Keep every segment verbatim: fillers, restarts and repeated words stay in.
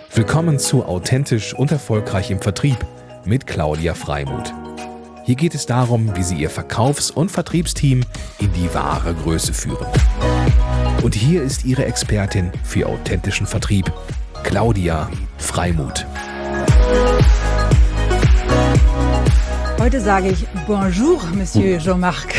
Willkommen zu Authentisch und Erfolgreich im Vertrieb mit Claudia Freimuth. Hier geht es darum, wie Sie Ihr Verkaufs- und Vertriebsteam in die wahre Größe führen. Und hier ist Ihre Expertin für authentischen Vertrieb, Claudia Freimuth. Heute sage ich Bonjour, Monsieur Jean-Marc.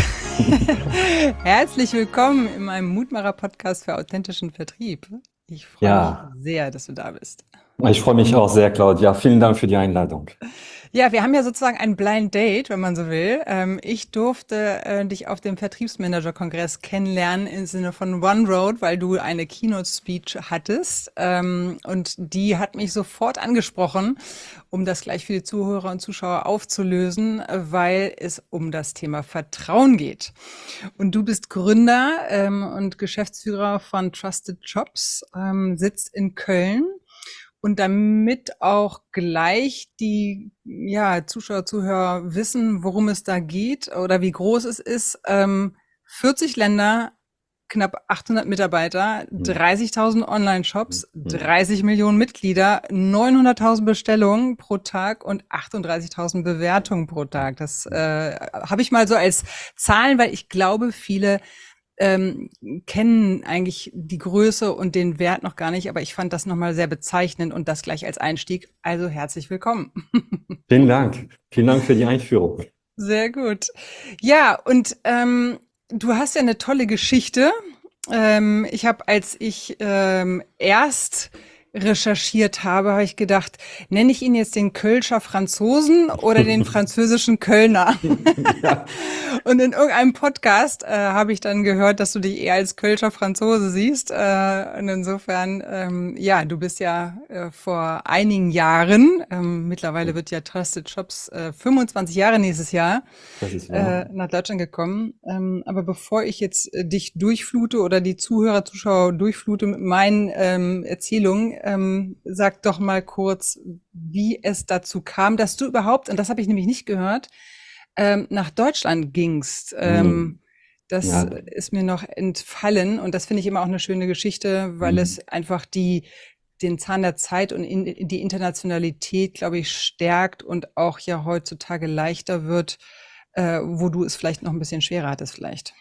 Herzlich willkommen in meinem Mutmacher-Podcast für authentischen Vertrieb. Ich freue Ja, mich sehr, dass du da bist. ich freue mich auch sehr, Claudia. Vielen Dank für die Einladung. Ja, wir haben ja sozusagen ein Blind Date, wenn man so will. Ähm, ich durfte äh, dich auf dem Vertriebsmanager-Kongress kennenlernen im Sinne von OneRoad, weil du eine Keynote-Speech hattest. Ähm, und die hat mich sofort angesprochen, um das gleich für die Zuhörer und Zuschauer aufzulösen, weil es um das Thema Vertrauen geht. Und du bist Gründer ähm, und Geschäftsführer von Trusted Jobs, ähm, sitzt in Köln. Und damit auch gleich die ja, Zuschauer, Zuhörer wissen, worum es da geht oder wie groß es ist, ähm, vierzig Länder, knapp achthundert Mitarbeiter, dreißigtausend Online-Shops, dreißig Millionen Mitglieder, neunhunderttausend Bestellungen pro Tag und achtunddreißigtausend Bewertungen pro Tag. Das äh, habe ich mal so als Zahlen, weil ich glaube, viele ähm, kennen eigentlich die Größe und den Wert noch gar nicht, aber ich fand das nochmal sehr bezeichnend und das gleich als Einstieg. Also herzlich willkommen. Vielen Dank. Vielen Dank für die Einführung. Sehr gut. Ja, und ähm, du hast ja eine tolle Geschichte. Ähm, ich habe, als ich ähm, erst recherchiert habe, habe ich gedacht, nenne ich ihn jetzt den Kölscher Franzosen oder den französischen Kölner? Ja, Und in irgendeinem Podcast äh, habe ich dann gehört, dass du dich eher als Kölscher Franzose siehst. Äh, und insofern, ähm, ja, du bist ja äh, vor einigen Jahren, ähm, mittlerweile wird ja Trusted Jobs äh, fünfundzwanzig Jahre nächstes Jahr, das ist äh, wahr. nach Deutschland gekommen. Ähm, aber bevor ich jetzt äh, dich durchflute oder die Zuhörer, Zuschauer durchflute mit meinen ähm, Erzählungen, ähm, sag doch mal kurz, wie es dazu kam, dass du überhaupt, und das habe ich nämlich nicht gehört, ähm, nach Deutschland gingst. Hm. Ähm, das Ja, ist mir noch entfallen und das finde ich immer auch eine schöne Geschichte, weil hm. es einfach die den Zahn der Zeit und in, in die Internationalität, glaube ich, stärkt und auch ja heutzutage leichter wird, äh, wo du es vielleicht noch ein bisschen schwerer hattest vielleicht.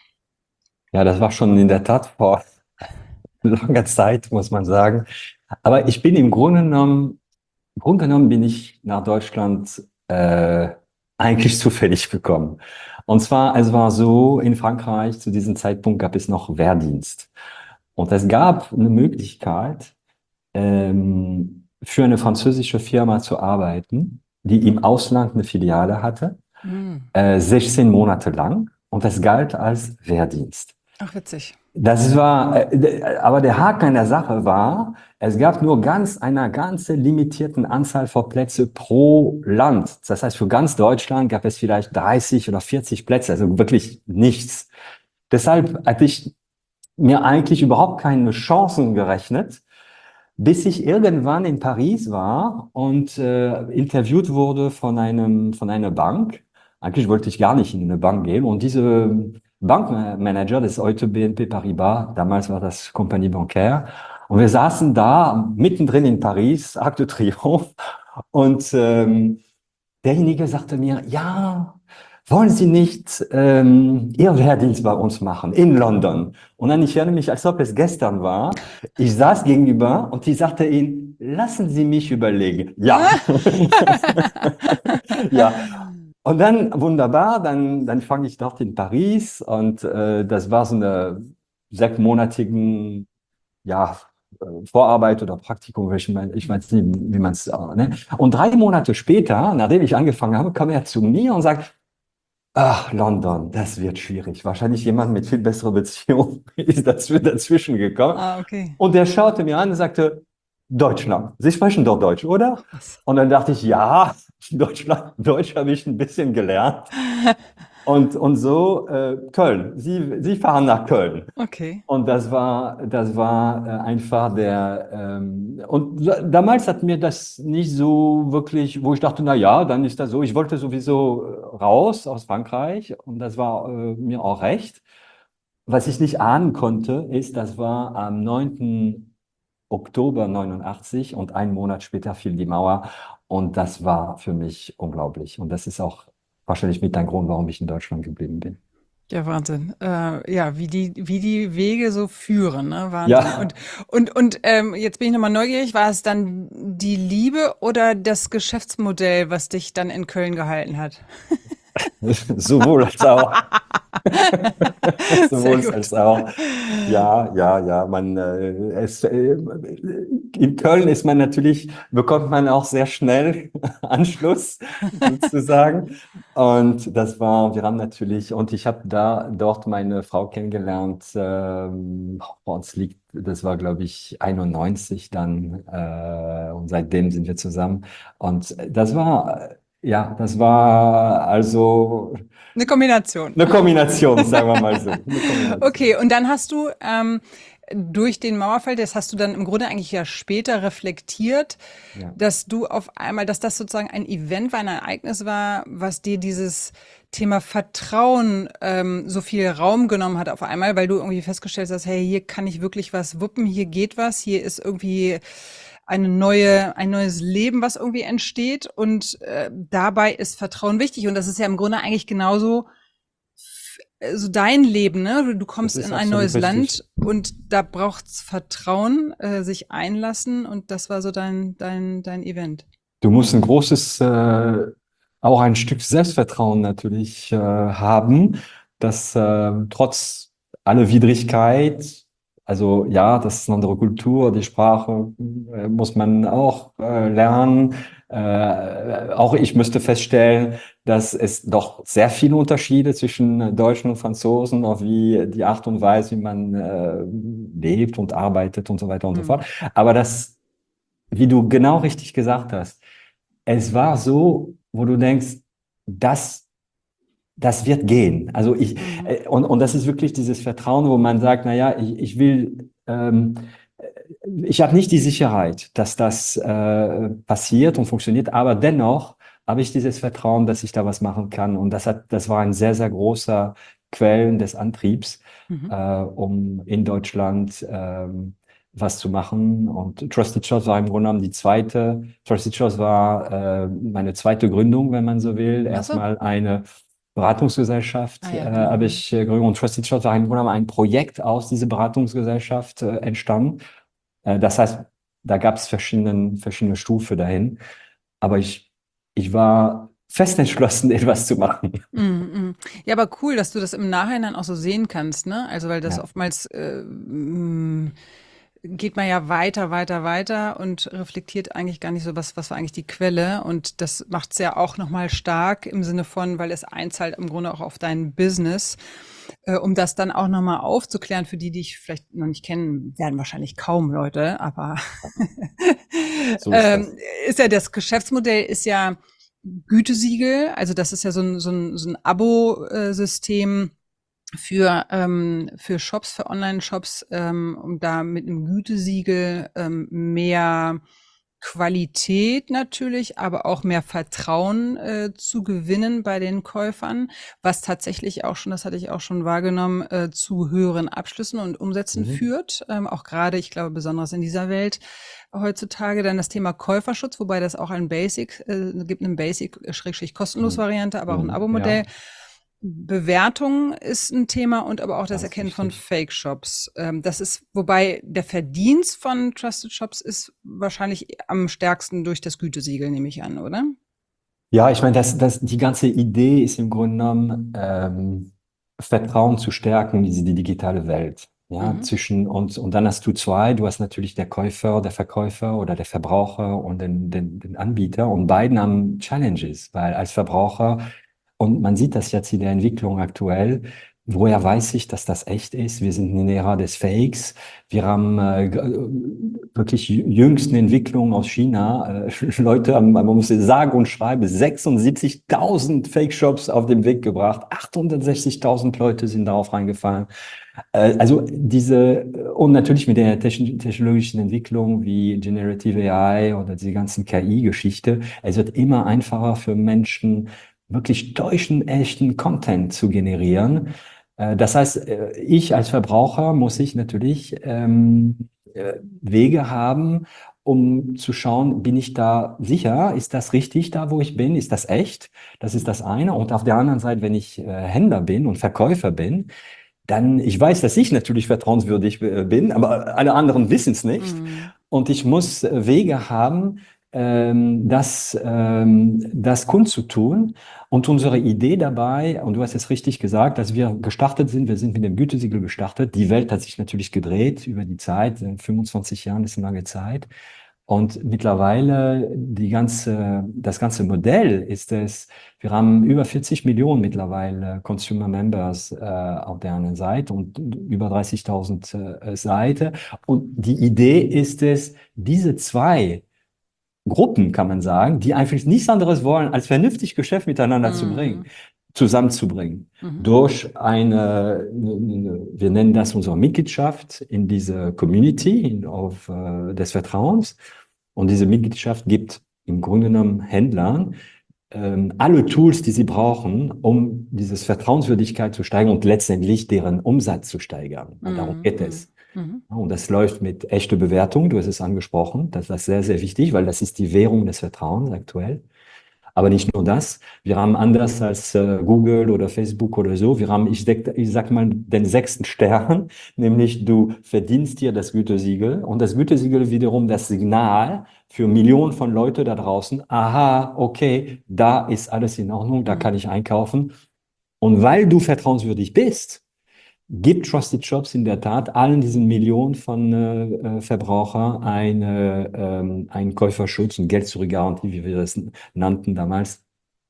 Ja, das war schon in der Tat vor langer Zeit, muss man sagen. Aber ich bin im Grunde genommen, im Grunde genommen bin ich nach Deutschland äh, eigentlich zufällig gekommen. Und zwar, es war so, in Frankreich zu diesem Zeitpunkt gab es noch Wehrdienst. Und es gab eine Möglichkeit, ähm, für eine französische Firma zu arbeiten, die im Ausland eine Filiale hatte, Hm. äh, sechzehn Monate lang. Und das galt als Wehrdienst. Ach, witzig. Das war, äh, d- aber der Haken an der Sache war, es gab nur ganz eine ganze limitierten Anzahl von Plätze pro Land. Das heißt, für ganz Deutschland gab es vielleicht dreißig oder vierzig Plätze, also wirklich nichts. Deshalb hatte ich mir eigentlich überhaupt keine Chancen gerechnet, bis ich irgendwann in Paris war und äh, interviewt wurde von einem, von einer Bank. Eigentlich wollte ich gar nicht in eine Bank gehen. Und diese Bankmanager, das ist heute B N P Paribas, damals war das Compagnie Bancaire. Und wir saßen da mittendrin in Paris, Arc de Triomphe. Und ähm, derjenige sagte mir, ja, wollen Sie nicht ähm, Ihr Wehrdienst bei uns machen in London? Und dann, ich erinnere mich, als ob es gestern war, ich saß gegenüber und ich sagte ihm, lassen Sie mich überlegen. Ja, ja. Und dann, wunderbar, dann, dann fange ich dort in Paris und äh, das war so eine sechsmonatigen, ja, äh, Vorarbeit oder Praktikum, ich mein- ich weiß nicht, wie man es, ne? Und drei Monate später, nachdem ich angefangen habe, kam er zu mir und sagt, ach, London, das wird schwierig. Wahrscheinlich jemand mit viel besserer Beziehung ist dazw- dazwischen gekommen. Ah, okay. Und der schaute mir an und sagte, Deutschland, Sie sprechen doch Deutsch, oder? Ach was. Und dann dachte ich, ja, Deutschland, Deutsch habe ich ein bisschen gelernt. Und, und so, äh, Köln, Sie, Sie fahren nach Köln. Okay. Und das war, das war äh, einfach der, ähm, und da- damals hat mir das nicht so wirklich, wo ich dachte, na ja, dann ist das so. Ich wollte sowieso äh, raus aus Frankreich und das war äh, mir auch recht. Was ich nicht ahnen konnte, ist, das war am neunten Oktober neunundachtzig und einen Monat später fiel die Mauer und das war für mich unglaublich. Und das ist auch wahrscheinlich mit ein Grund, warum ich in Deutschland geblieben bin. Ja, Wahnsinn. Äh, ja, wie die, wie die Wege so führen, ne? Wahnsinn. Und, Ja, und, und ähm, jetzt bin ich nochmal neugierig, war es dann die Liebe oder das Geschäftsmodell, was dich dann in Köln gehalten hat? sowohl als auch. Sehr Sowohl gut. als auch. Ja, ja, ja. Man, äh, es, äh, in Köln ist man natürlich, bekommt man auch sehr schnell Anschluss sozusagen. Und das war, wir haben natürlich, und ich habe da dort meine Frau kennengelernt. Ähm, bei uns liegt, das war, glaube ich, einundneunzig dann. Äh, und seitdem sind wir zusammen. Und das war, äh, ja, das war also Eine Kombination. eine Kombination, sagen wir mal so. Eine Okay, Kombination. und dann hast du ähm, durch den Mauerfall, das hast du dann im Grunde eigentlich ja später reflektiert, Ja. dass du auf einmal, dass das sozusagen ein Event war, ein Ereignis war, was dir dieses Thema Vertrauen ähm, so viel Raum genommen hat auf einmal, weil du irgendwie festgestellt hast, hey, hier kann ich wirklich was wuppen, hier geht was, hier ist irgendwie eine neue, ein neues Leben, was irgendwie entsteht und äh, dabei ist Vertrauen wichtig und das ist ja im Grunde eigentlich genauso so dein Leben, ne? Du, du Das kommst ist in ein absolut neues richtig. Land und da braucht's Vertrauen, äh, sich einlassen und das war so dein, dein, dein Event. Du musst ein großes, äh, auch ein Stück Selbstvertrauen natürlich äh, haben, dass äh, trotz aller Widrigkeit, also ja, das ist eine andere Kultur, die Sprache äh, muss man auch äh, lernen. Äh, auch ich müsste feststellen, dass es doch sehr viele Unterschiede zwischen Deutschen und Franzosen, auch wie die Art und Weise, wie man äh, lebt und arbeitet und so weiter und so Hm. fort. Aber das, wie du genau richtig gesagt hast, es war so, wo du denkst, das, das wird gehen. Also ich, Mhm. äh, und, und das ist wirklich dieses Vertrauen, wo man sagt, na ja, ich, ich will, ähm, ich habe nicht die Sicherheit, dass das äh, passiert und funktioniert, aber dennoch habe ich dieses Vertrauen, dass ich da was machen kann. Und das hat, das war ein sehr, sehr großer Quellen des Antriebs, Mhm. äh, um in Deutschland ähm, was zu machen. Und Trusted Shots war im Grunde genommen die zweite. Trusted Shots war äh, meine zweite Gründung, wenn man so will. Ach so. Erstmal eine Beratungsgesellschaft Ah äh, ja, genau. habe Mhm. ich äh, gegründet und Trusted Shots war im Grunde genommen ein Projekt aus dieser Beratungsgesellschaft äh, entstanden. Äh, Das heißt, da gab es verschiedene, verschiedene Stufen dahin. Aber ich, ich war fest entschlossen, etwas zu machen. Mhm, mhm. Ja, aber cool, dass du das im Nachhinein auch so sehen kannst, ne? Also, weil das Ja. oftmals äh, mh, geht man ja weiter, weiter, weiter und reflektiert eigentlich gar nicht so, was, was war eigentlich die Quelle. Und das macht's ja auch nochmal stark im Sinne von, weil es einzahlt im Grunde auch auf dein Business. Äh, um das dann auch nochmal aufzuklären, für die, die ich vielleicht noch nicht kennen, werden wahrscheinlich kaum Leute, aber So ist ähm, das. ist ja das Geschäftsmodell ist ja Gütesiegel, also das ist ja so ein, so ein, so ein Abo-System für, ähm, für Shops, für Online-Shops, ähm, um da mit einem Gütesiegel ähm, mehr Qualität natürlich, aber auch mehr Vertrauen äh, zu gewinnen bei den Käufern, was tatsächlich auch schon, das hatte ich auch schon wahrgenommen, äh, zu höheren Abschlüssen und Umsätzen Mhm. führt. Ähm, auch gerade, ich glaube, besonders in dieser Welt heutzutage dann das Thema Käuferschutz, wobei das auch ein Basic, äh, gibt eine Basic-kostenlos Mhm. Variante, aber auch ein Mhm. Abo-Modell. Ja, Bewertung ist ein Thema und aber auch das ganz Erkennen von wichtig. Fake-Shops. Ähm, das ist, wobei der Verdienst von Trusted Shops ist wahrscheinlich am stärksten durch das Gütesiegel, nehme ich an, oder? Ja, ich meine, das, das, die ganze Idee ist im Grunde genommen, ähm, Vertrauen zu stärken in diese die digitale Welt. Ja, Mhm. zwischen uns, und dann hast du zwei, du hast natürlich der Käufer, der Verkäufer oder der Verbraucher und den, den, den Anbieter und beiden haben Challenges, weil als Verbraucher, und man sieht das jetzt in der Entwicklung aktuell, woher weiß ich, dass das echt ist? Wir sind in der Ära des Fakes. Wir haben äh, g- wirklich jüngsten Entwicklungen aus China. Äh, Leute haben, man muss sagen und schreiben, sechsundsiebzigtausend Fake-Shops auf den Weg gebracht. achthundertsechzigtausend Leute sind darauf reingefallen. Äh, also diese, und natürlich mit der techn- technologischen Entwicklung wie Generative A I oder diese ganzen K I-Geschichte, es wird immer einfacher für Menschen, wirklich täuschend echten Content zu generieren. Äh, das heißt, äh, ich als Verbraucher muss ich natürlich ähm, äh, Wege haben, um zu schauen, bin ich da sicher? Ist das richtig da, wo ich bin? Ist das echt? Das ist das eine. Und auf der anderen Seite, wenn ich äh, Händler bin und Verkäufer bin, dann, ich weiß, dass ich natürlich vertrauenswürdig äh, bin, aber alle anderen wissen es nicht. Mhm. Und ich muss äh, Wege haben, ähm, das, ähm, das kundzutun. Und unsere Idee dabei, und du hast es richtig gesagt, dass wir gestartet sind, wir sind mit dem Gütesiegel gestartet. Die Welt hat sich natürlich gedreht über die Zeit. fünfundzwanzig Jahre ist eine lange Zeit. Und mittlerweile die ganze, das ganze Modell ist es, wir haben über vierzig Millionen mittlerweile Consumer Members äh, auf der anderen Seite und über dreißigtausend äh, Seiten. Und die Idee ist es, diese zwei Gruppen, kann man sagen, die einfach nichts anderes wollen, als vernünftig Geschäft miteinander zu bringen, Mhm. zusammenzubringen. Mhm. Durch eine, eine, wir nennen das unsere Mitgliedschaft in diese Community in, auf, äh, des Vertrauens. Und diese Mitgliedschaft gibt im Grunde genommen Händlern ähm, alle Tools, die sie brauchen, um dieses Vertrauenswürdigkeit zu steigern und letztendlich deren Umsatz zu steigern. Weil darum Mhm. geht es. Mhm. Ja, und das läuft mit echter Bewertung. Du hast es angesprochen. Das ist sehr, sehr wichtig, weil das ist die Währung des Vertrauens aktuell. Aber nicht nur das. Wir haben anders als äh, Google oder Facebook oder so, wir haben, ich, sag- ich sag mal, den sechsten Stern, nämlich du verdienst dir das Gütesiegel und das Gütesiegel wiederum das Signal für Millionen von Leuten da draußen. Aha, okay, da ist alles in Ordnung, da kann ich einkaufen. Und weil du vertrauenswürdig bist, gibt Trusted Shops in der Tat allen diesen Millionen von äh, äh, Verbrauchern eine, ähm, einen Käuferschutz und Geld-Zurück-Garantie, wie wir das nannten damals,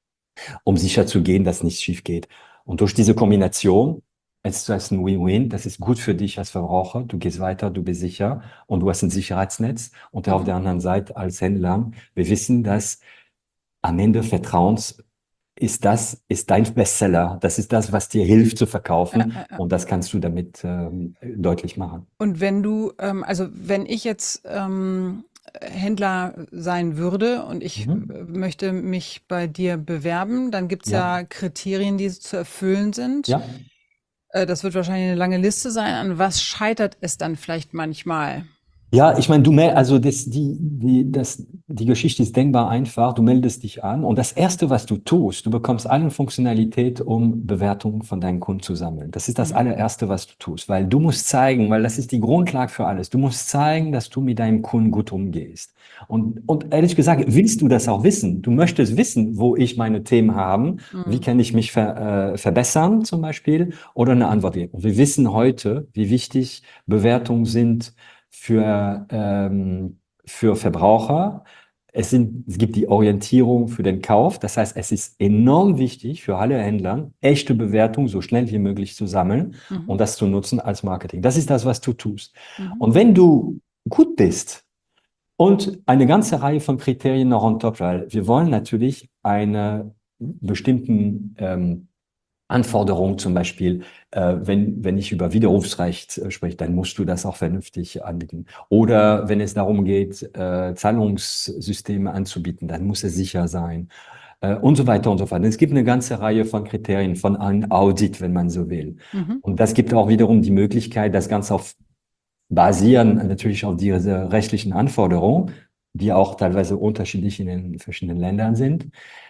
um sicherzugehen, dass nichts schief geht. Und durch diese Kombination, es ist ein Win-Win, das ist gut für dich als Verbraucher, du gehst weiter, du bist sicher und du hast ein Sicherheitsnetz. Und auf Mhm. der anderen Seite als Händler, wir wissen, dass am Ende Vertrauens ist das, ist dein Bestseller. Das ist das, was dir hilft zu Ja, verkaufen. ja, ja. Und das kannst du damit ähm, deutlich machen. Und wenn du, ähm, also wenn ich jetzt ähm, Händler sein würde und ich Mhm. äh, möchte mich bei dir bewerben, dann gibt's Ja, ja Kriterien, die zu erfüllen sind. ja. Äh, das wird wahrscheinlich eine lange Liste sein. An was scheitert es dann vielleicht manchmal? Ja, ich meine, du mel also das, die, die, das, die Geschichte ist denkbar einfach. Du meldest dich an und das Erste, was du tust, du bekommst alle Funktionalität, um Bewertungen von deinen Kunden zu sammeln. Das ist das Mhm. allererste, was du tust, weil du musst zeigen, weil das ist die Grundlage für alles. Du musst zeigen, dass du mit deinem Kunden gut umgehst. Und, und ehrlich gesagt, willst du das auch wissen? Du möchtest wissen, wo ich meine Themen habe, wie Mhm. kann ich mich ver, äh, verbessern zum Beispiel oder eine Antwort geben. Und wir wissen heute, wie wichtig Bewertungen sind für, ähm, für Verbraucher. Es sind, es gibt die Orientierung für den Kauf. Das heißt, es ist enorm wichtig für alle Händler, echte Bewertungen so schnell wie möglich zu sammeln Mhm. und das zu nutzen als Marketing. Das ist das, was du tust. Mhm. Und wenn du gut bist und eine ganze Reihe von Kriterien noch on top, weil wir wollen natürlich eine bestimmten ähm, Anforderungen, zum Beispiel, äh, wenn, wenn ich über Widerrufsrecht äh, spreche, dann musst du das auch vernünftig anbieten. Oder wenn es darum geht, äh, Zahlungssysteme anzubieten, dann muss es sicher sein. Äh, und so weiter und so fort. Es gibt eine ganze Reihe von Kriterien, von einem Audit, wenn man so will. Mhm. Und das gibt auch wiederum die Möglichkeit, das Ganze auf basieren natürlich auf diese rechtlichen Anforderungen, die auch teilweise unterschiedlich in den verschiedenen Ländern sind.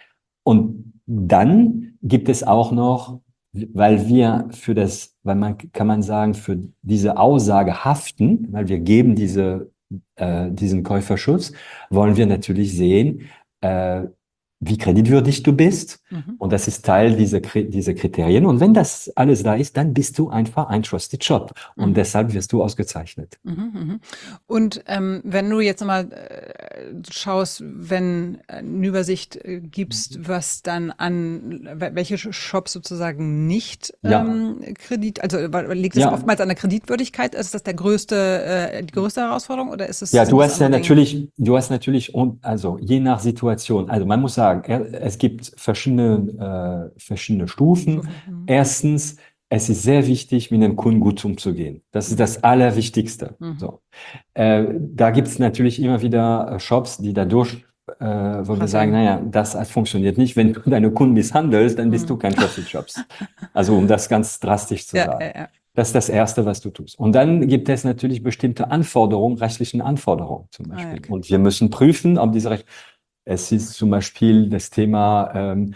Und dann gibt es auch noch, weil wir für das, weil man, kann man sagen, für diese Aussage haften, weil wir geben diese, äh, diesen Käuferschutz, wollen wir natürlich sehen, äh, wie kreditwürdig du bist. Mhm. Und das ist Teil dieser, Kri- dieser Kriterien. Und wenn das alles da ist, dann bist du einfach ein Trusted Shop. Und Mhm. deshalb wirst du ausgezeichnet. Mhm, mhm. Und ähm, wenn du jetzt mal äh, schaust, wenn eine Übersicht äh, gibst, was dann an wel- welche Shops sozusagen nicht Ja, ähm, Kredit, also wa- liegt es ja. oftmals an der Kreditwürdigkeit? Ist das der größte, äh, die größte Herausforderung oder ist es Ja, sind du es hast ja andere Dinge? natürlich, du hast natürlich, und also je nach Situation, also man muss sagen, er- es gibt verschiedene, äh, verschiedene Stufen. Stufen. Mhm. Erstens, es ist sehr wichtig, mit dem Kunden gut umzugehen. Das ist Mhm. das Allerwichtigste. Mhm. So. Äh, da gibt es natürlich immer wieder äh, Shops, die dadurch äh, wo wir Krass, sagen, ja. naja, das funktioniert nicht. Wenn du deine Kunden misshandelst, dann bist Mhm. du kein Trusted Shops. Also um das ganz drastisch zu Ja, sagen. ja, ja. Das ist das Erste, was du tust. Und dann gibt es natürlich bestimmte Anforderungen, rechtlichen Anforderungen zum Ah, ja, Beispiel. okay. Und wir müssen prüfen, ob diese Recht, es ist zum Beispiel das Thema ähm,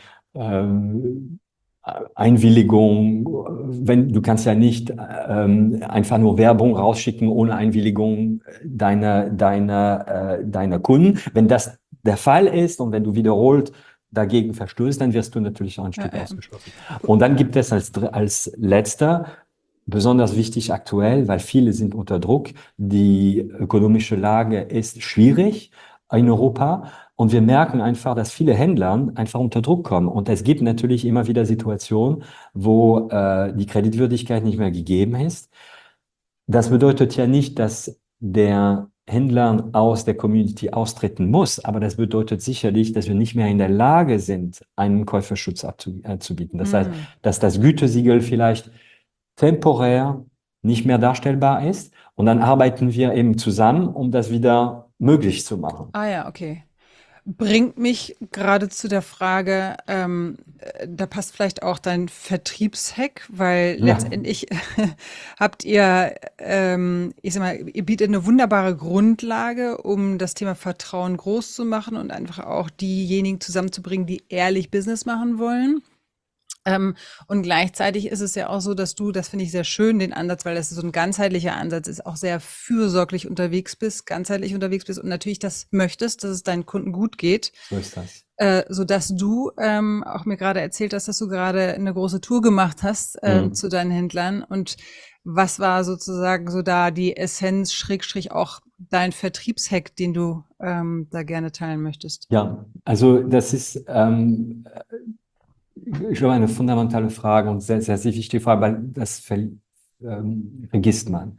ähm, Einwilligung, wenn du kannst ja nicht ähm, einfach nur Werbung rausschicken ohne Einwilligung deiner, deiner, äh, deiner Kunden. Wenn das der Fall ist und wenn du wiederholt dagegen verstößt, dann wirst du natürlich auch ein Ja, Stück ja. ausgeschlossen. Und dann gibt es als, dr- als letzter, besonders wichtig aktuell, weil viele sind unter Druck, die ökonomische Lage ist schwierig in Europa. Und wir merken einfach, dass viele Händler einfach unter Druck kommen. Und es gibt natürlich immer wieder Situationen, wo äh, die Kreditwürdigkeit nicht mehr gegeben ist. Das bedeutet ja nicht, dass der Händler aus der Community austreten muss, aber das bedeutet sicherlich, dass wir nicht mehr in der Lage sind, einen Käuferschutz anzubieten. Das heißt, Mhm. dass das Gütesiegel vielleicht temporär nicht mehr darstellbar ist. Und dann arbeiten wir eben zusammen, um das wieder möglich zu machen. Ah ja, okay. Bringt mich gerade zu der Frage, ähm, äh, da passt vielleicht auch dein Vertriebshack, weil Ja. letztendlich habt ihr, ähm, ich sag mal, ihr bietet eine wunderbare Grundlage, um das Thema Vertrauen groß zu machen und einfach auch diejenigen zusammenzubringen, die ehrlich Business machen wollen. Ähm, und gleichzeitig ist es ja auch so, dass du, das finde ich sehr schön, den Ansatz, weil das so ein ganzheitlicher Ansatz ist, auch sehr fürsorglich unterwegs bist, ganzheitlich unterwegs bist und natürlich das möchtest, dass es deinen Kunden gut geht, So ist das. äh, so dass du ähm, auch mir gerade erzählt hast, dass du gerade eine große Tour gemacht hast ähm, Mhm. zu deinen Händlern. Und was war sozusagen so da die Essenz, Schrägstrich auch dein Vertriebshack, den du ähm, da gerne teilen möchtest? Ja, also das ist, ähm, ich glaube, eine fundamentale Frage und sehr, sehr, sehr wichtige Frage, weil das ver ähm, vergisst man.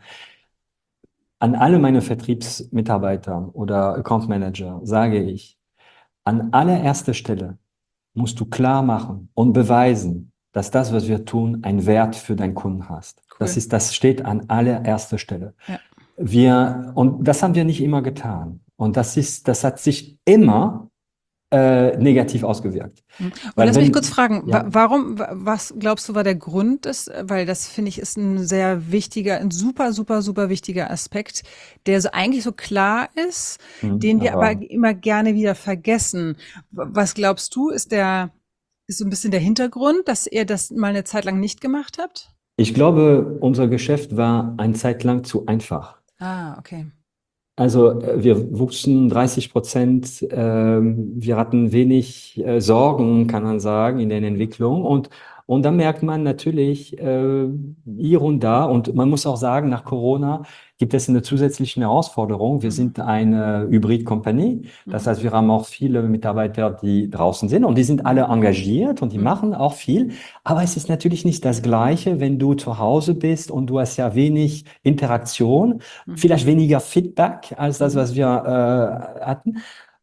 An alle meine Vertriebsmitarbeiter oder Account Manager sage ich, an allererster Stelle musst du klar machen und beweisen, dass das, was wir tun, einen Wert für deinen Kunden hast. Das Cool. ist, das steht an allererster Stelle. Ja. Wir, und das haben wir nicht immer getan. Und das ist, das hat sich immer äh, negativ ausgewirkt. Und Weil lass mich wenn, kurz fragen, wa ja, warum, wa was glaubst du, war der Grund ist? Weil das finde ich ist ein sehr wichtiger, ein super, super, super wichtiger Aspekt, der so eigentlich so klar ist, hm, den wir aber aber immer gerne wieder vergessen. W- Was glaubst du, ist der, ist so ein bisschen der Hintergrund, dass ihr das mal eine Zeit lang nicht gemacht habt? ich glaube, unser Geschäft war eine Zeit lang zu einfach. Ah, okay. Also äh, wir wuchsen dreißig Prozent, ähm, wir hatten wenig äh, Sorgen, kann man sagen, in der Entwicklung. Und, und dann merkt man natürlich äh, hier und da, und man muss auch sagen, nach Corona gibt es eine zusätzliche Herausforderung. Wir Mhm. sind eine Hybrid-Company. Das Mhm. heißt, wir haben auch viele Mitarbeiter, die draußen sind und die sind alle engagiert und die Mhm. machen auch viel. Aber es ist natürlich nicht das Gleiche, wenn du zu Hause bist und du hast ja wenig Interaktion, Mhm. vielleicht weniger Feedback als das, Mhm. was wir äh, hatten.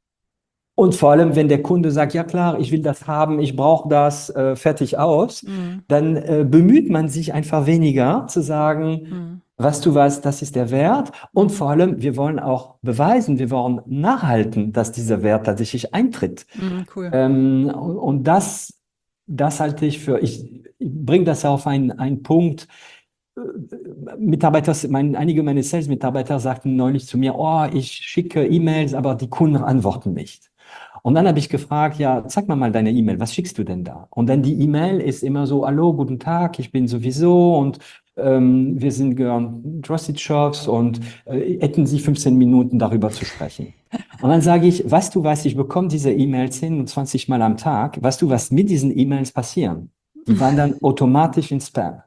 Und vor allem, wenn der Kunde sagt, ja klar, ich will das haben, ich brauche das, äh, fertig aus, Mhm. dann äh, bemüht man sich einfach weniger zu sagen, Mhm. weißt du was, das ist der Wert. Und Mhm. vor allem, wir wollen auch beweisen, wir wollen nachhalten, dass dieser Wert tatsächlich eintritt. Mhm. Cool. Ähm, und, und das, das halte ich für, ich, ich bringe das auf einen, einen Punkt. Mitarbeiter, mein, einige meiner Sales-Mitarbeiter sagten neulich zu mir, oh, ich schicke E-Mails, aber die Kunden antworten nicht. Und dann habe ich gefragt, ja, zeig mal mal deine E-Mail, was schickst du denn da? Und dann die E-Mail ist immer so, hallo, guten Tag, ich bin sowieso und ähm, wir sind gehören Trusted Shops und äh, hätten Sie fünfzehn Minuten darüber zu sprechen. Und dann sage ich, weißt du was, ich bekomme diese E-Mails zehn und zwanzig Mal am Tag, weißt du, was mit diesen E-Mails passieren? Die wandern automatisch in Spam.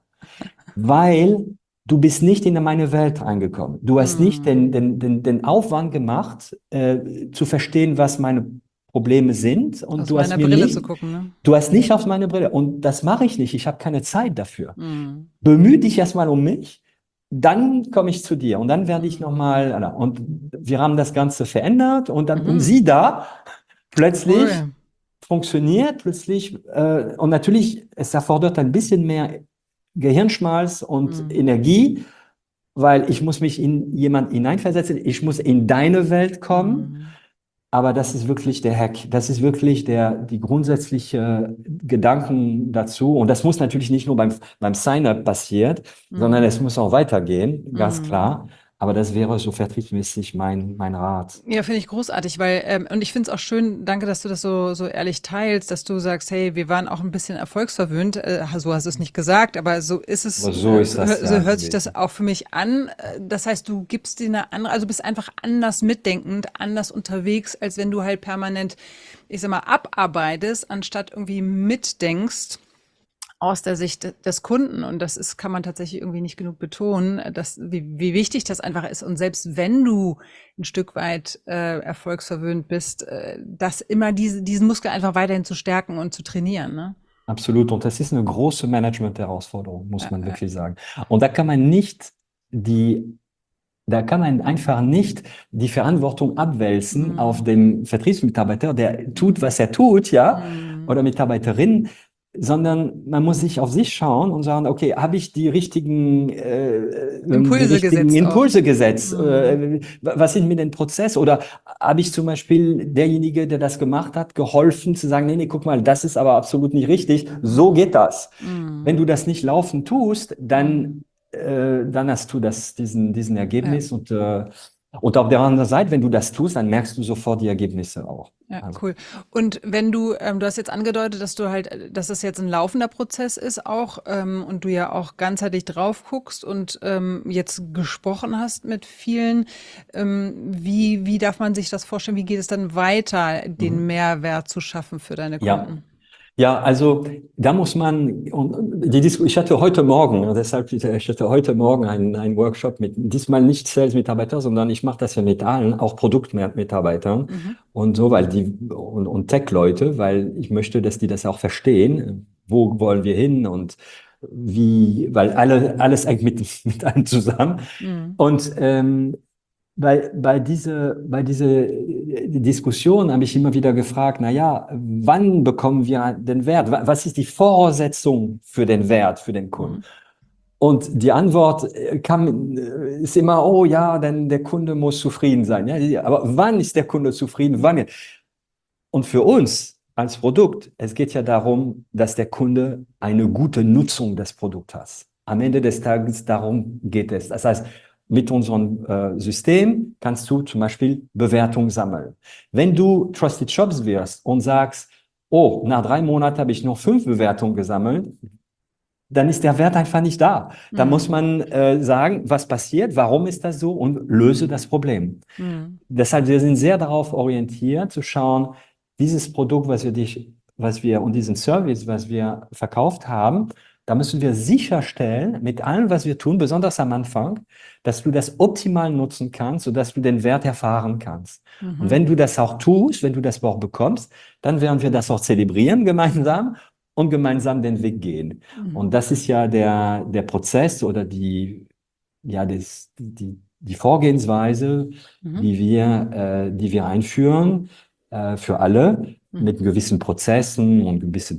Weil du bist nicht in meine Welt reingekommen. Du hast nicht den, Mhm. den, den, den Aufwand gemacht, äh, zu verstehen, was meine Probleme sind. Und Aus du hast meiner mir Brille zu nicht, gucken, ne? du hast nicht auf meine Brille. Und das mache ich nicht. Ich habe keine Zeit dafür. Mhm. Bemühe dich erstmal um mich, dann komme ich zu dir. Und dann werde ich Mhm. nochmal, und wir haben das Ganze verändert und dann, und Mhm. sie da, plötzlich Cool. funktioniert, plötzlich, äh, und natürlich, es erfordert ein bisschen mehr Gehirnschmalz und Mhm. Energie, weil ich muss mich in jemand hineinversetzen, ich muss in deine Welt kommen. Mhm. Aber das ist wirklich der Hack. Das ist wirklich der, die grundsätzliche Gedanken dazu. Und das muss natürlich nicht nur beim, beim Sign-up passieren, sondern Mhm. es muss auch weitergehen, ganz Mhm. klar. Aber das wäre so vertriebsmäßig mein, mein Rat. Ja, finde ich großartig, weil, ähm, und ich finde es auch schön, danke, dass du das so, so ehrlich teilst, dass du sagst, hey, wir waren auch ein bisschen erfolgsverwöhnt, äh, so hast du es nicht gesagt, aber so ist es, Aber so äh, ist so, das hör- so ja hört sich das gewesen. auch für mich an. Äh, Das heißt, du gibst dir eine andere, also bist einfach anders mitdenkend, anders unterwegs, als wenn du halt permanent, ich sag mal, abarbeitest, anstatt irgendwie mitdenkst aus der Sicht des Kunden. Und das ist, kann man tatsächlich irgendwie nicht genug betonen, dass, wie, wie wichtig das einfach ist. Und selbst wenn du ein Stück weit äh, erfolgsverwöhnt bist, äh, das immer diese, diesen Muskel einfach weiterhin zu stärken und zu trainieren. Ne? Absolut. Und das ist eine große Management-Herausforderung, muss Ja, man ja. wirklich sagen. Und da kann man nicht die Da kann man einfach nicht die Verantwortung abwälzen auf Mhm. den Vertriebsmitarbeiter, der tut, was er tut, ja, Mhm. oder Mitarbeiterin, sondern man muss sich auf sich schauen und sagen, okay, habe ich die richtigen, äh, ähm, die Impulse richtigen gesetzt auch. Impulse gesetzt? Mhm. Äh, was sind mit dem Prozess? Oder habe ich zum Beispiel derjenige, der das gemacht hat, geholfen zu sagen, nee, nee, guck mal, das ist aber absolut nicht richtig. So Mhm. geht das. Wenn Mhm. du das nicht laufen tust, Mhm. dann äh, dann hast du das, diesen, diesen Ja. Ergebnis und, äh, und auf der anderen Seite, wenn du das tust, dann merkst du sofort die Ergebnisse auch. Ja, Also, cool. Und wenn du, ähm, du hast jetzt angedeutet, dass du halt, äh, dass es jetzt ein laufender Prozess ist auch, ähm, und du ja auch ganzheitlich drauf guckst und ähm, jetzt gesprochen hast mit vielen. Ähm, wie, wie darf man sich das vorstellen? Wie geht es dann weiter, den mhm. Mehrwert zu schaffen für deine Ja. Kunden? Ja, also da muss man, und die Disku ich hatte heute Morgen, deshalb, ich hatte heute Morgen einen, einen Workshop mit, diesmal nicht Sales-Mitarbeiter, sondern ich mache das ja mit allen, auch Produktmitarbeitern Mhm. und so, weil die, und, und Tech-Leute, weil ich möchte, dass die das auch verstehen, wo wollen wir hin und wie, weil alle, alles hängt mit, mit allem zusammen. Mhm. Und ähm, bei, bei diese, bei diese äh, Diskussion habe ich immer wieder gefragt, na ja, wann bekommen wir den Wert? Wa- Was ist die Voraussetzung für den Wert, für den Kunden? Mhm. Und die Antwort äh, kam, äh, ist immer, oh ja, denn der Kunde muss zufrieden sein. Ja, ja, aber wann ist der Kunde zufrieden? Wann? Und für uns als Produkt, es geht ja darum, dass der Kunde eine gute Nutzung des Produkts hat. Am Ende des Tages darum geht es. Das heißt, mit unserem äh, System kannst du zum Beispiel Bewertungen sammeln. Wenn du Trusted Shops wirst und sagst, oh, nach drei Monaten habe ich noch fünf Bewertungen gesammelt, dann ist der Wert einfach nicht da. Da muss Mhm. man äh, sagen, was passiert, warum ist das so und löse das Problem. Mhm. Deshalb, wir sind sehr darauf orientiert, zu schauen, dieses Produkt, was wir, dich, was wir und diesen Service, was wir verkauft haben, da müssen wir sicherstellen, mit allem, was wir tun, besonders am Anfang, dass du das optimal nutzen kannst, sodass du den Wert erfahren kannst. Und Mhm. wenn du das auch tust, wenn du das auch bekommst, dann werden wir das auch zelebrieren gemeinsam und gemeinsam den Weg gehen. Mhm. Und das ist ja der, der Prozess oder die, ja, das, die, die Vorgehensweise, Mhm. die wir, äh, die wir einführen, äh, für alle Mhm. mit gewissen Prozessen und gewissen,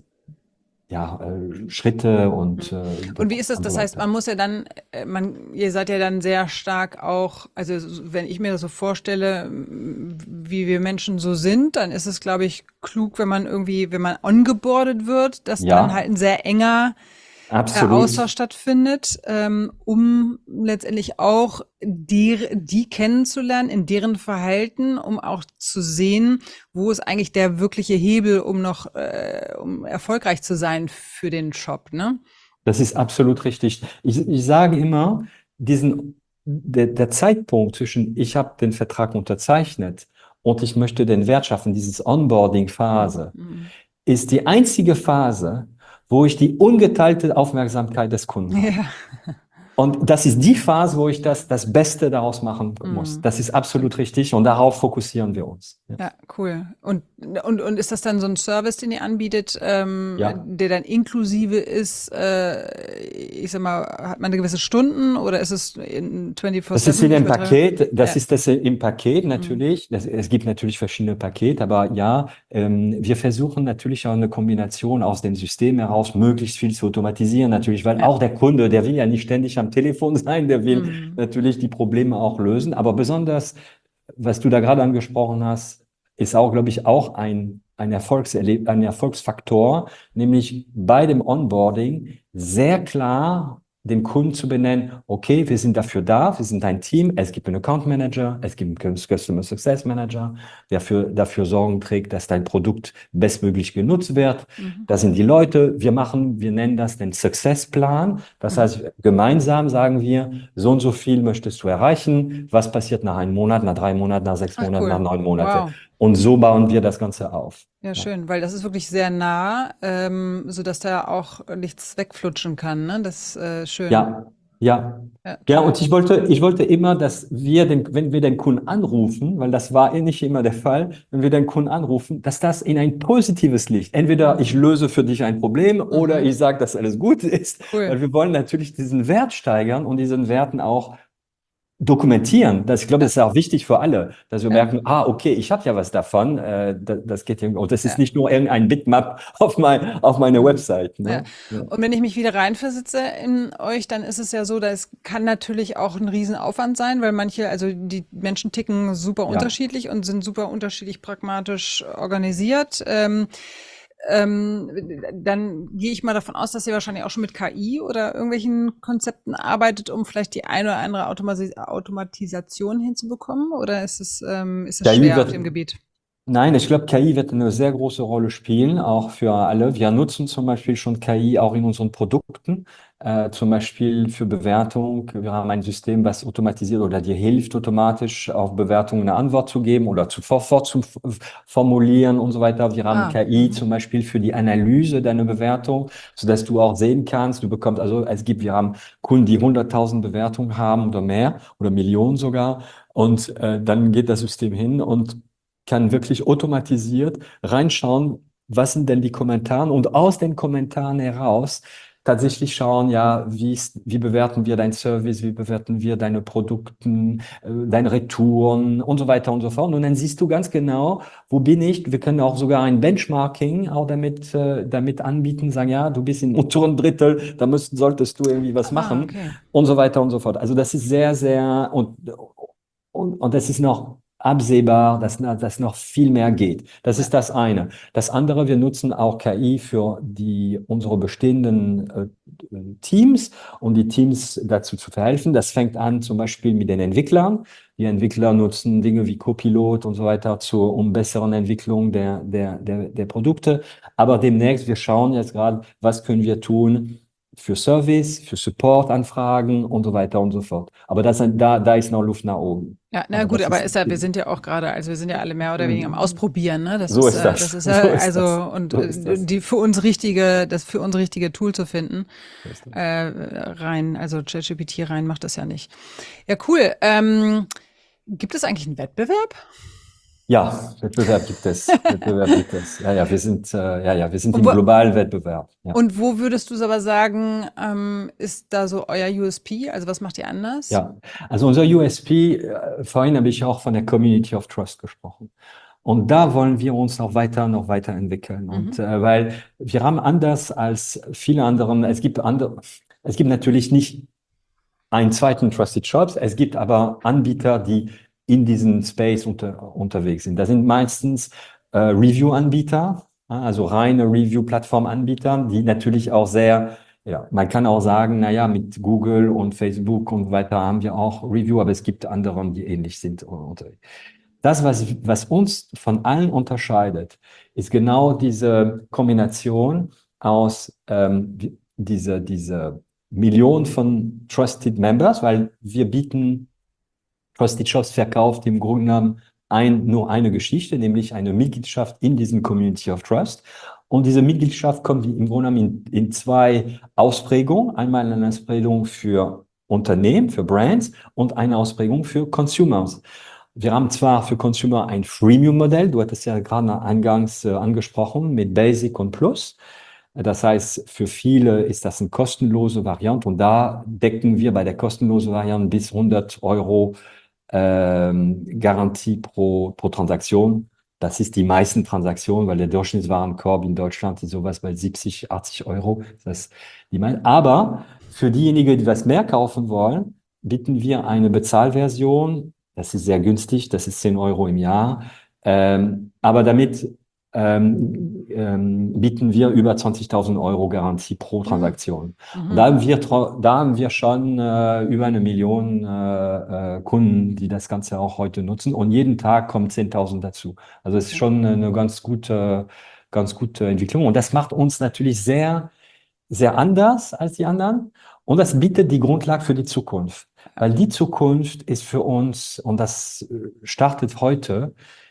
ja, äh, Schritte und, äh, Und wie ist das? und so Das heißt, weiter. man muss ja dann, äh, man, ihr seid ja dann sehr stark auch, also so- wenn ich mir das so vorstelle, m, wie wir Menschen so sind, dann ist es, glaube ich, klug, wenn man irgendwie, wenn man ongeboardet wird, dass dann Ja, halt ein sehr enger äh, Austausch absolut. stattfindet, ähm, um letztendlich auch die, die kennenzulernen, in deren Verhalten, um auch zu sehen, wo ist eigentlich der wirkliche Hebel, um noch, äh, um erfolgreich zu sein für den Shop, ne? Das ist absolut richtig. Ich, ich sage immer, diesen, der, der Zeitpunkt zwischen ich habe den Vertrag unterzeichnet und ich möchte den Wert schaffen, dieses Onboarding-Phase, Mhm. ist die einzige Phase, wo ich die ungeteilte Aufmerksamkeit des Kunden habe. Ja. Und das ist die Phase, wo ich das, das Beste daraus machen muss. Mhm. Das ist absolut richtig und darauf fokussieren wir uns. Ja. Ja, cool. Und, und, und ist das dann so ein Service, den ihr anbietet, ähm, Ja. der dann inklusive ist, äh, ich sag mal, hat man eine gewisse Stunden oder ist es in Das ist vierundzwanzig sieben, in ich dem übertreibe? Paket, das Ja. ist das im Paket Mhm. natürlich. Das, es gibt natürlich verschiedene Pakete, aber ja, ähm, wir versuchen natürlich auch eine Kombination aus dem System heraus, möglichst viel zu automatisieren, natürlich, weil Ja. auch der Kunde, der will ja nicht ständig am Telefon sein, der will Mhm. natürlich die Probleme auch lösen. Aber besonders, was du da gerade angesprochen hast, ist auch, glaube ich, auch ein, ein Erfolgserleb ein Erfolgsfaktor, nämlich bei dem Onboarding sehr klar dem Kunden zu benennen, okay, wir sind dafür da, wir sind ein Team, es gibt einen Account Manager, es gibt einen Customer Success Manager, der für, dafür Sorgen trägt, dass dein Produkt bestmöglich genutzt wird. Mhm. Das sind die Leute, wir machen, wir nennen das den Successplan. Das Mhm. heißt, gemeinsam sagen wir, so und so viel möchtest du erreichen, was passiert nach einem Monat, nach drei Monaten, nach sechs Ach, Monaten, cool. nach neun Monaten. Wow. Und so bauen wir das Ganze auf. Ja, schön, weil das ist wirklich sehr nah, ähm, sodass da auch nichts wegflutschen kann, ne? Das ist äh, schön. Ja, ja. Ja, Ja, toll. und ich wollte, ich wollte immer, dass wir den, wenn wir den Kunden anrufen, weil das war eh nicht immer der Fall, wenn wir den Kunden anrufen, dass das in ein positives Licht. Entweder ich löse für dich ein Problem oder Mhm. ich sage, dass alles gut ist, Cool. weil wir wollen natürlich diesen Wert steigern und diesen Werten auch dokumentieren. Das, ich glaube, das ist auch wichtig für alle, dass wir Ja. merken, ah, okay, ich habe ja was davon. Äh, das, das geht irgendwie. Und das ist Ja. nicht nur irgendein Bitmap auf mein, auf meine Website. Ne? Ja. Und wenn ich mich wieder reinversitze in euch, dann ist es ja so, dass es kann natürlich auch ein Riesenaufwand sein, weil manche, also die Menschen ticken super Ja. unterschiedlich und sind super unterschiedlich pragmatisch organisiert. Ähm, ähm, dann gehe ich mal davon aus, dass ihr wahrscheinlich auch schon mit K I oder irgendwelchen Konzepten arbeitet, um vielleicht die eine oder andere Automasi Automatisation hinzubekommen? Oder ist es, ähm, ist es K I schwer auf wird, dem Gebiet? nein, ich glaube, K I wird eine sehr große Rolle spielen, auch für alle. Wir nutzen zum Beispiel schon K I auch in unseren Produkten, äh, zum Beispiel für Bewertung. Wir haben ein System, was automatisiert oder dir hilft, automatisch auf Bewertungen eine Antwort zu geben oder zu sofort zu f- formulieren und so weiter. Wir haben Ah, K I mhm. zum Beispiel für die Analyse deiner Bewertung, sodass du auch sehen kannst, du bekommst, also es gibt, wir haben Kunden, die hunderttausend Bewertungen haben oder mehr oder Millionen sogar. Und äh, dann geht das System hin und kann wirklich automatisiert reinschauen, was sind denn die Kommentare und aus den Kommentaren heraus tatsächlich schauen, ja, wie ist, wie bewerten wir dein Service, wie bewerten wir deine Produkten, äh, deine Retouren und so weiter und so fort. Und dann siehst du ganz genau, wo bin ich? Wir können auch sogar ein Benchmarking auch damit, äh, damit anbieten, sagen, ja, du bist im unteren Drittel, da müsst, solltest du irgendwie was Ah, machen okay. und so weiter und so fort. Also das ist sehr, sehr und, und, und das ist noch absehbar, dass, dass noch viel mehr geht. Das Ja. ist das eine. Das andere, wir nutzen auch K I für die, unsere bestehenden äh, Teams, um die Teams dazu zu verhelfen. Das fängt an zum Beispiel mit den Entwicklern. Die Entwickler nutzen Dinge wie Copilot und so weiter zur um besseren Entwicklung der, der, der, der Produkte. Aber demnächst, wir schauen jetzt gerade, was können wir tun für Service, für Support-Anfragen und so weiter und so fort. Aber das, da, da ist noch Luft nach oben. Ja, na Aber gut, das aber ist ist ja, wir sind ja auch gerade, also wir sind ja alle mehr oder weniger am Mhm. Ausprobieren, ne? Das So ist, ist äh, das. das ist ja, So ist also, das. und So ist äh, das. die für uns richtige, das für uns richtige Tool zu finden, So ist das. äh, rein, also ChatGPT rein macht das ja nicht. Ja, cool. Ähm, gibt es eigentlich einen Wettbewerb? Ja, Wettbewerb gibt es. Wettbewerb gibt es. Ja, ja, wir sind, äh, ja, ja, wir sind Und im wo, globalen Wettbewerb. Ja. und wo würdest du aber sagen, ähm, ist da so euer U S P? Also was macht ihr anders? Ja, also unser U S P, äh, vorhin habe ich auch von der Community of Trust gesprochen. Und da wollen wir uns noch weiter, noch weiterentwickeln. Und Mhm. äh, weil wir haben anders als viele anderen, es gibt andere, es gibt natürlich nicht einen zweiten Trusted Shops, es gibt aber Anbieter, die in diesem Space unter, unterwegs sind. Das sind meistens äh, Review-Anbieter, ja, also reine Review-Plattform-Anbieter, die natürlich auch sehr, ja, man kann auch sagen, naja, mit Google und Facebook und weiter haben wir auch Review, aber es gibt andere, die ähnlich sind. unterwegs. Das, was, was uns von allen unterscheidet, ist genau diese Kombination aus ähm, diese, diese Million von Trusted Members, weil wir bieten, Trusted Shops verkauft im Grunde genommen ein, nur eine Geschichte, nämlich eine Mitgliedschaft in diesem Community of Trust. Und diese Mitgliedschaft kommt im Grunde genommen in, in zwei Ausprägungen. Einmal eine Ausprägung für Unternehmen, für Brands und eine Ausprägung für Consumers. Wir haben zwar für Consumer ein Freemium-Modell, du hattest ja gerade eingangs äh, angesprochen, mit Basic und Plus. Das heißt, für viele ist das eine kostenlose Variante und da decken wir bei der kostenlosen Variante bis hundert Euro ähm, Garantie pro, pro Transaktion. Das ist die meisten Transaktionen, weil der Durchschnittswarenkorb in Deutschland ist sowas bei siebzig, achtzig Euro. Das ist die meisten. Aber für diejenigen, die was mehr kaufen wollen, bieten wir eine Bezahlversion. Das ist sehr günstig, das ist zehn Euro im Jahr, Ähm, aber damit ähm, ähm, bieten wir über zwanzigtausend Euro Garantie pro Transaktion. Mhm. Und da haben wir, tro- da haben wir schon äh, über eine Million äh, äh, Kunden, die das Ganze auch heute nutzen. Und jeden Tag kommen zehntausend dazu. Also es ist schon eine ganz gute, ganz gute Entwicklung. Und das macht uns natürlich sehr, sehr anders als die anderen. Und das bietet die Grundlage für die Zukunft. Weil die Zukunft ist für uns, und das äh, startet heute,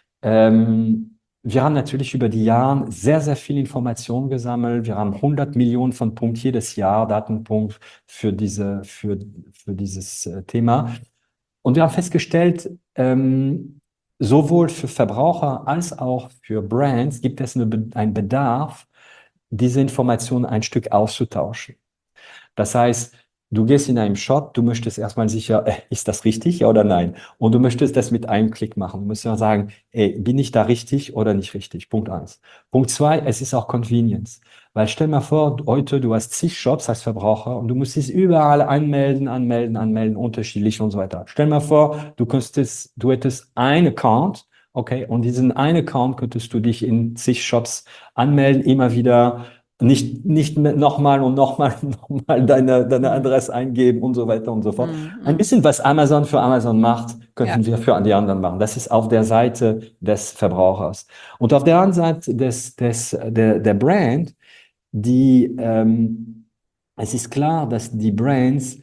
ähm, wir haben natürlich über die Jahre sehr, sehr viel Information gesammelt. Wir haben hundert Millionen von Punkten jedes Jahr, Datenpunkt für diese, für, für dieses äh, Thema. Und wir haben festgestellt, ähm, sowohl für Verbraucher als auch für Brands gibt es eine, Be- einen Bedarf, diese Informationen ein Stück auszutauschen. Das heißt, du gehst in einen Shop, du möchtest erstmal sicher, äh, ist das richtig, ja oder nein? Und du möchtest das mit einem Klick machen. Du musst ja sagen, ey, bin ich da richtig oder nicht richtig? Punkt eins. Punkt zwei, es ist auch Convenience. Weil stell mal vor, heute du hast zig Shops als Verbraucher und du musst es überall anmelden, anmelden, anmelden, unterschiedlich und so weiter. Stell mal vor, du könntest, du hättest einen Account, okay, und diesen einen Account könntest du dich in zig Shops anmelden, immer wieder nicht, nicht nochmal und nochmal und nochmal deine, deine Adresse eingeben und so weiter und so fort. Mhm. Ein bisschen, was Amazon für Amazon macht, könnten Ja. wir für die anderen machen. Das ist auf der Seite des Verbrauchers. Und auf der anderen Seite des, des, der, der Brand, die, ähm, es ist klar, dass die Brands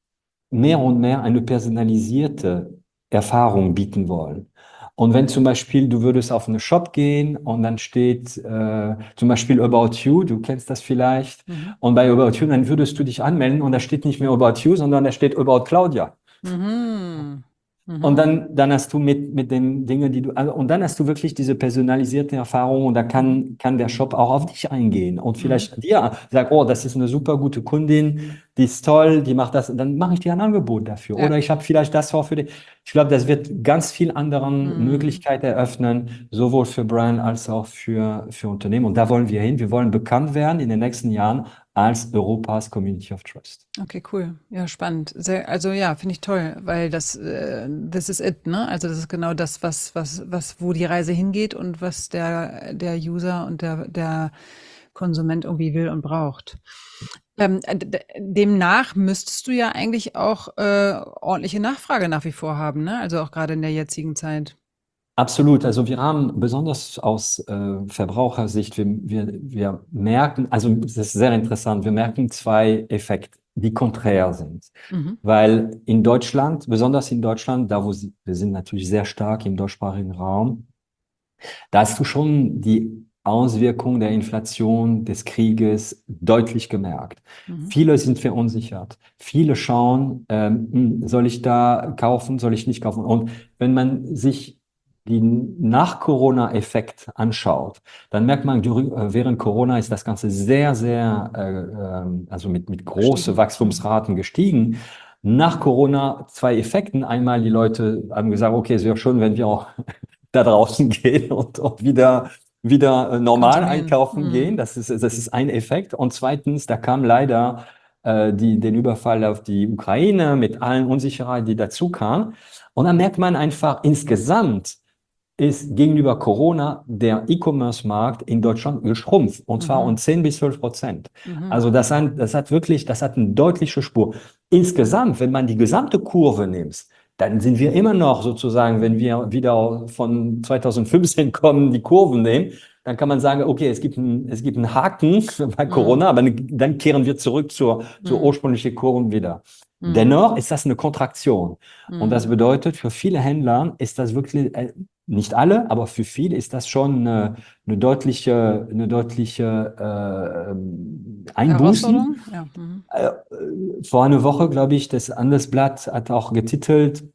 mehr und mehr eine personalisierte Erfahrung bieten wollen. Und wenn zum Beispiel du würdest auf einen Shop gehen und dann steht äh, zum Beispiel About You, du kennst das vielleicht, Mhm. und bei About You, dann würdest du dich anmelden und da steht nicht mehr About You, sondern da steht About Claudia. Mhm. Und Mhm. dann, dann hast du mit, mit den Dingen, die du, also, und dann hast du wirklich diese personalisierte Erfahrung und da kann, kann der Shop auch auf dich eingehen und vielleicht dir sagen, oh, das ist eine super gute Kundin, die ist toll, die macht das, dann mache ich dir ein Angebot dafür. Ja. Oder ich habe vielleicht das auch für dich. Ich glaube, das wird ganz viel anderen Mhm. Möglichkeiten eröffnen, sowohl für Brand als auch für, für Unternehmen. Und da wollen wir hin. Wir wollen bekannt werden in den nächsten Jahren als Europas Community of Trust. Okay, cool. Ja, spannend. Sehr, also ja, finde ich toll, weil das, äh, this is it, ne? Also das ist genau das, was, was, was, wo die Reise hingeht und was der, der User und der, der Konsument irgendwie will und braucht. Ähm, d- d- demnach müsstest du ja eigentlich auch äh, ordentliche Nachfrage nach wie vor haben, ne? Also auch gerade in der jetzigen Zeit. Absolut. Also wir haben besonders aus äh, Verbrauchersicht, wir, wir, wir merken, also das ist sehr interessant, wir merken zwei Effekte, die konträr sind. Mhm. Weil in Deutschland, besonders in Deutschland, da wo sie, wir sind natürlich sehr stark im deutschsprachigen Raum, da hast du schon die Auswirkung der Inflation, des Krieges deutlich gemerkt. Mhm. Viele sind verunsichert. Viele schauen, ähm, hm, soll ich da kaufen, soll ich nicht kaufen? Und wenn man sich die Nach-Corona-Effekt anschaut, dann merkt man, durch- äh, während Corona ist das Ganze sehr, sehr, äh, ähm, also mit, mit großen Gestiegen. Wachstumsraten gestiegen. Nach Corona zwei Effekten. Einmal die Leute haben gesagt, okay, es wäre schön, wenn wir auch da draußen gehen und, und wieder, wieder äh, normal Konsumieren. einkaufen Mhm. gehen. Das ist, das ist ein Effekt. Und zweitens, da kam leider äh, die, den Überfall auf die Ukraine mit allen Unsicherheiten, die dazu kamen. Und dann merkt man einfach insgesamt, ist gegenüber Corona der E-Commerce-Markt in Deutschland geschrumpft, und zwar Mhm. um zehn bis zwölf Prozent. Mhm. Also das, ein, das hat wirklich, das hat eine deutliche Spur. Insgesamt, wenn man die gesamte Kurve nimmt, dann sind wir immer noch sozusagen, wenn wir wieder von zweitausendfünfzehn kommen, die Kurven nehmen, dann kann man sagen, okay, es gibt einen, es gibt einen Haken bei Corona, aber dann kehren wir zurück zur, zur Mhm. ursprünglichen Kurve wieder. Mhm. Dennoch ist das eine Kontraktion. Und das Mhm. bedeutet, für viele Händler ist das wirklich, äh, nicht alle, aber für viele ist das schon eine, eine deutliche, eine deutliche äh, ähm, Einbußen. Herausforderung? Ja. Mhm. Äh, vor einer Woche, glaube ich, das Handelsblatt hat auch getitelt,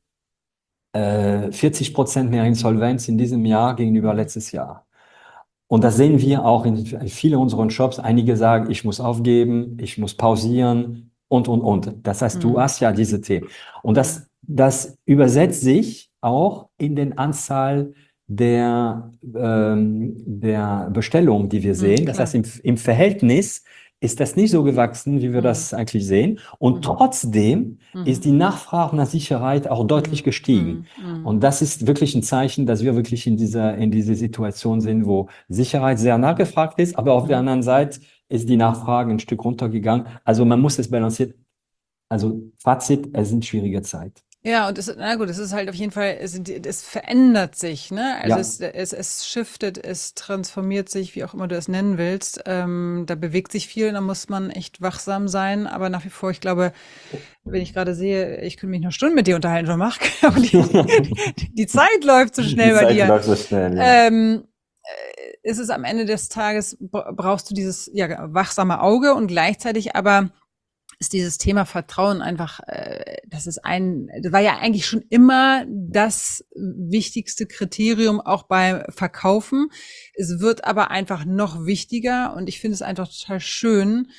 äh, vierzig Prozent mehr Insolvenz in diesem Jahr gegenüber letztes Jahr. Und das sehen wir auch in vielen unserer Shops. Einige sagen, ich muss aufgeben, ich muss pausieren und, und, und. Das heißt, du Mhm. hast ja diese Themen. Und das, das übersetzt sich auch in den Anzahl der, ähm, der Bestellungen, die wir Mhm, sehen. Das klar. heißt, im, im Verhältnis ist das nicht so gewachsen, wie wir Mhm. das eigentlich sehen. Und Mhm. trotzdem Mhm. ist die Nachfrage nach Sicherheit auch deutlich gestiegen. Mhm. Und das ist wirklich ein Zeichen, dass wir wirklich in dieser, in dieser Situation sind, wo Sicherheit sehr nachgefragt ist, aber auf der anderen Seite ist die Nachfrage ein Stück runtergegangen. Also man muss es balancieren. Also Fazit, es sind schwierige Zeit. Ja, und es, na gut, es ist halt auf jeden Fall, es, sind- es verändert sich, ne? Also Ja. es, es, es shiftet, es transformiert sich, wie auch immer du es nennen willst. Ähm, da bewegt sich viel, da muss man echt wachsam sein. Aber nach wie vor, ich glaube, wenn ich gerade sehe, ich könnte mich noch Stunden mit dir unterhalten, Jean-Marc, aber die, die Zeit läuft so schnell Die bei Zeit dir. läuft so schnell, ja. Ähm, äh, ist es am Ende des Tages, bra- brauchst du dieses ja, wachsame Auge und gleichzeitig aber ist dieses Thema Vertrauen einfach, äh, das ist ein, das war ja eigentlich schon immer das wichtigste Kriterium auch beim Verkaufen. Es wird aber einfach noch wichtiger und ich finde es einfach total schön,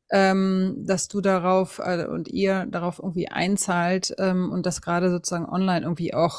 ähm, dass du darauf äh, und ihr darauf irgendwie einzahlt ähm, und das gerade sozusagen online irgendwie auch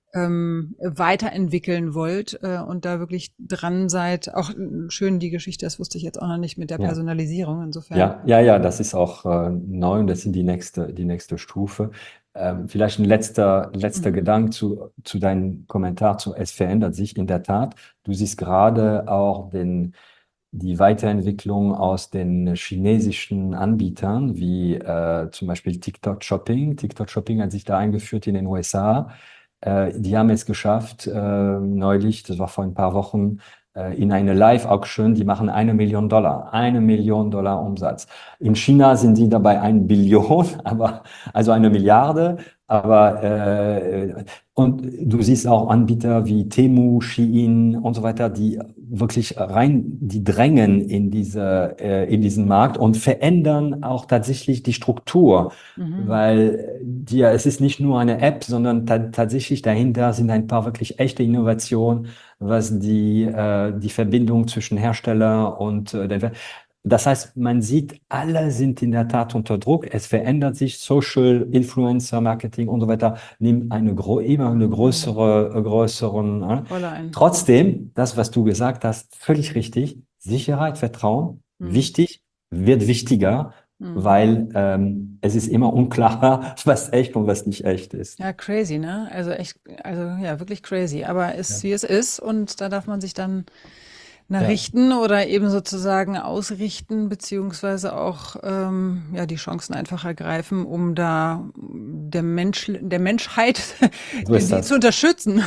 ähm, weiterentwickeln wollt äh, und da wirklich dran seid. Auch äh, schön die Geschichte, das wusste ich jetzt auch noch nicht mit der Ja. Personalisierung. Insofern. Ja, ja, ja, das ist auch äh, neu und das sind die nächste, die nächste Stufe. Ähm, vielleicht ein letzter, letzter Mhm. Gedanke zu, zu deinem Kommentar zu es verändert sich in der Tat. Du siehst gerade auch den, die Weiterentwicklung aus den chinesischen Anbietern, wie äh, zum Beispiel TikTok Shopping. TikTok Shopping hat sich da eingeführt in den U S A. Äh, die haben es geschafft, äh, neulich, das war vor ein paar Wochen, äh, in eine Live-Auction, die machen eine Million Dollar, eine Million Dollar Umsatz. In China sind sie dabei eine Billion, aber, also eine Milliarde, aber, äh, und du siehst auch Anbieter wie Temu, Shein und so weiter, die wirklich rein, die drängen in diese, äh, in diesen Markt und verändern auch tatsächlich die Struktur. Mhm. Weil die, es ist nicht nur eine App, sondern ta tatsächlich dahinter sind ein paar wirklich echte Innovationen, was die, äh, die Verbindung zwischen Hersteller und äh, der, das heißt, man sieht, alle sind in der Tat unter Druck. Es verändert sich, Social, Influencer, Marketing und so weiter, nimmt eine gro immer eine größere, äh, größeren. Äh. Rolle ein. Trotzdem, das, was du gesagt hast, völlig richtig. Sicherheit, Vertrauen, Mhm. wichtig, wird wichtiger. Mhm. Weil ähm, es ist immer unklarer, was echt und was nicht echt ist. Ja, crazy, ne? Also echt, also ja, wirklich crazy. Aber ist, Ja. wie es ist und da darf man sich dann nach Ja. richten oder eben sozusagen ausrichten, beziehungsweise auch ähm, ja, die Chancen einfach ergreifen, um da der Mensch, der Menschheit So ist die das. zu unterstützen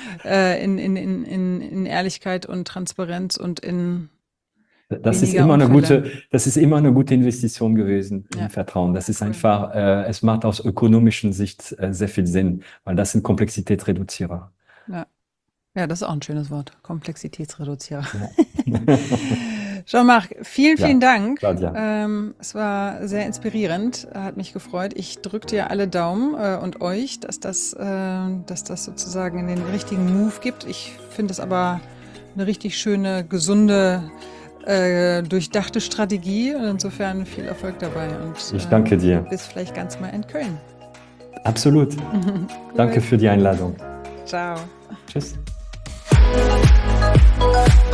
äh, in, in, in, in, in Ehrlichkeit und Transparenz und in Das ist weniger immer eine Unfälle. gute, das ist immer eine gute Investition gewesen Ja. im Vertrauen. Das ist Cool. einfach, äh, es macht aus ökonomischen Sicht äh, sehr viel Sinn, weil das sind Komplexitätsreduzierer. Ja. Ja, das ist auch ein schönes Wort. Komplexitätsreduzierer. Ja. Jean-Marc, vielen, vielen Ja, Dank. Claudia. Ähm, es war sehr inspirierend, hat mich gefreut. Ich drücke dir alle Daumen äh, und euch, dass das, äh, dass das sozusagen den richtigen Move gibt. Ich finde es aber eine richtig schöne, gesunde, äh, durchdachte Strategie. Und insofern viel Erfolg dabei. Und, Ich danke äh, dir. bis vielleicht ganz mal in Köln. Absolut. Cool. Danke für die Einladung. Ciao. Tschüss.